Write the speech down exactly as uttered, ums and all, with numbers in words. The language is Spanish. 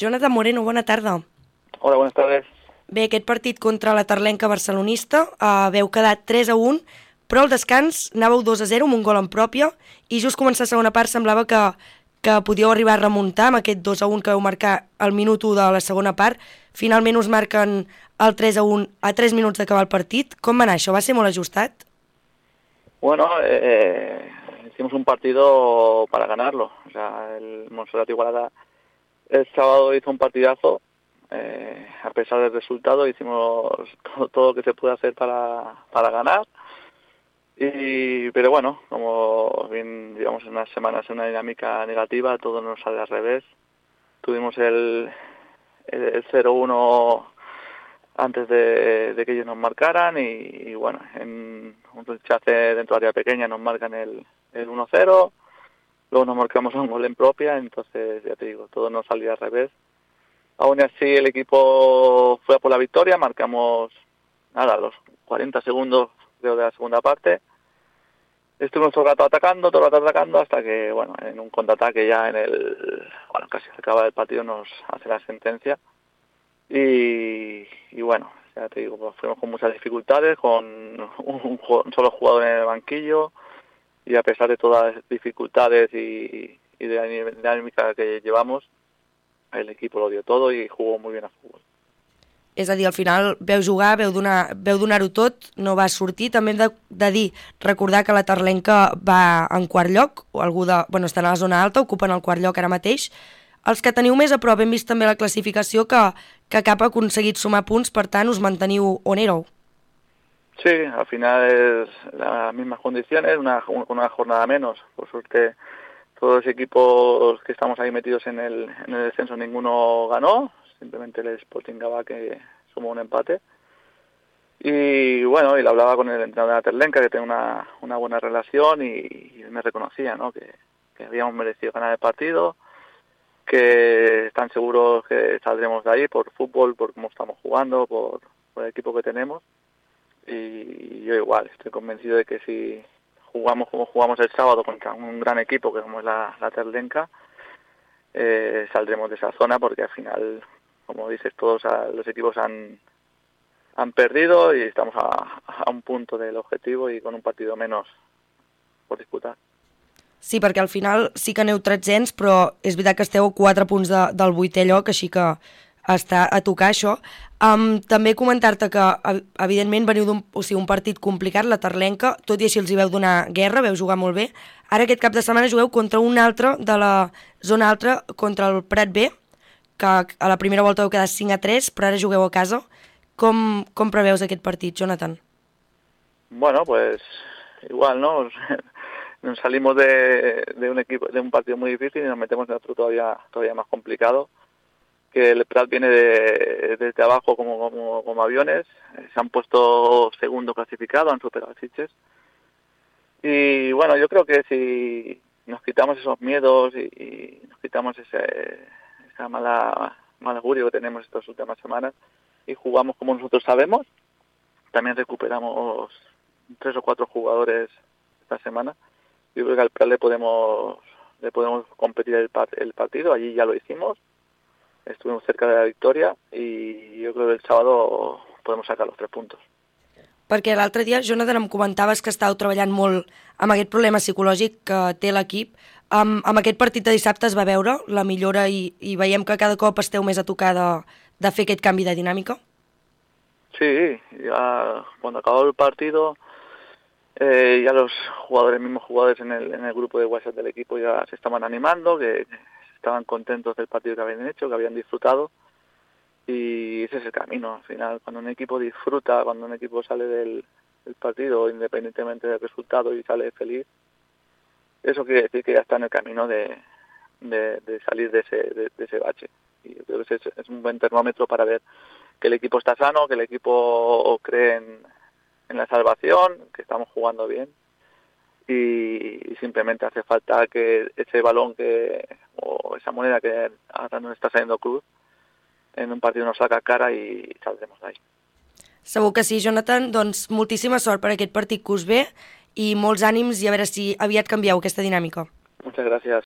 Jonathan Moreno, bona tarda. Hola, buenas tardes. Bé, aquest partit contra la Terlenca barcelonista uh, veu quedar tres a un, però al descans anàveu dos a zero amb un gol en pròpia i just començar la segona part semblava que, que podíeu arribar a remuntar amb aquest dos a un que vau marcar al minut u de la segona part. Finalment us marquen el tres a un a tres minuts d'acabar el partit. Com va anar això? Va ser molt ajustat? Bueno, eh, hicimos un partido para ganarlo. O sea, el Montserrat Igualada el sábado hizo un partidazo. Eh, a pesar del resultado, hicimos todo, todo lo que se puede hacer para, para ganar. Y, pero bueno, como bien llevamos unas semanas en una dinámica negativa, todo nos sale al revés. Tuvimos el, el, el cero uno antes de, de que ellos nos marcaran y, y bueno, en un rechace dentro del área pequeña nos marcan el, el uno cero, luego nos marcamos un gol en propia, entonces ya te digo, todo nos salió al revés. Aún así el equipo fue a por la victoria, marcamos nada, los cuarenta segundos creo de la segunda parte. Estuvimos todo el rato atacando, todo el rato atacando, hasta que, bueno, en un contraataque ya en el, bueno, casi al acabar el partido nos hace la sentencia. Y, y bueno, ya te digo, pues fuimos con muchas dificultades, con un, un, un solo jugador en el banquillo, y a pesar de todas las dificultades y, y de la dinámica que llevamos, el equipo lo dio todo i jugó muy bien a fútbol. És a dir, al final veu jugar, veu donar, veu donar-ho tot, no va sortir. També hem de, de dir, recordar que la Terlenca va en quart lloc, o algú de, bueno, estan a la zona alta, ocupen el quart lloc ara mateix. Els que teniu més a prop, hem vist també la classificació que, que cap ha aconseguit sumar punts, per tant us manteniu on éreu. Sí, al final es las mismas condiciones, una, una jornada menos. Por suerte, todos los equipos que estamos ahí metidos en el, en el descenso, ninguno ganó, simplemente el Sporting Gabá que sumó un empate. Y bueno, y le hablaba con el entrenador de la Terlenca, que tiene una, una buena relación, y, y me reconocía, ¿no?, que, que habíamos merecido ganar el partido, que están seguros que saldremos de ahí por fútbol, por cómo estamos jugando, por, por el equipo que tenemos. Y yo igual, estoy convencido de que si jugamos como jugamos el sábado contra un gran equipo que como es la, la Terlenca, eh, saldremos de esa zona, porque al final, como dices, todos a, los equipos han, han perdido y estamos a, a un punto del objetivo y con un partido menos por disputar. Sí, perquè al final sí que aneu tretzens, però és veritat que esteu a quatre punts de, del vuitè lloc, així que està a tocar això. Um, també comentar-te que, evidentment, veniu d'un o sigui, un partit complicat, la Terlenca, tot i així els hi veu donar guerra, veu jugar molt bé. Ara aquest cap de setmana jugueu contra un altre de la zona altra, contra el Prat B, que a la primera volta veu quedar cinc a tres, però ara jugueu a casa. Com, com preveus aquest partit, Jonathan? Bueno, pues igual, ¿no? Nos salimos de, de un equipo, de un partido muy difícil y nos metemos en otro todavía, todavía más complicado, que el Prat viene de, desde abajo como, como, como aviones, se han puesto segundo clasificado, han superado a Sitges. Y bueno, yo creo que si nos quitamos esos miedos y, y nos quitamos ese esa mala mal augurio que tenemos estas últimas semanas y jugamos como nosotros sabemos, también recuperamos tres o cuatro jugadores esta semana. Yo creo que al Prat le podemos le podemos competir el, el partido, allí ya lo hicimos. Estuvimos cerca de la victòria i jo crec que el sábado podem sacar els tres punts. Perquè l'altre dia, Jonathan, em comentaves que estàveu treballant molt amb aquest problema psicològic que té l'equip. Amb, amb aquest partit de dissabte es va veure la millora i, i veiem que cada cop esteu més a tocar de, de fer aquest canvi de dinàmica? Sí, ya cuando acabó el partido, eh, ya los jugadores, mismos jugadores en el, en el grupo de WhatsApp del equipo ya se estaban animando, que estaban contentos del partido que habían hecho, que habían disfrutado, y ese es el camino. Al final, cuando un equipo disfruta, cuando un equipo sale del, del partido, independientemente del resultado, y sale feliz, eso quiere decir que ya está en el camino de, de, de salir de ese, de, de ese bache. Y yo creo que es, es un buen termómetro para ver que el equipo está sano, que el equipo cree en, en la salvación, que estamos jugando bien. Y, y simplemente hace falta que ese balón que o esa moneda que ahora nos está saliendo cruz en un partido nos saca cara i saldremos d'ahí. Segur que sí, Jonathan. Doncs moltíssima sort per aquest partit que us ve i molts ànims i a veure si aviat canvieu aquesta dinàmica. Muchas gracias.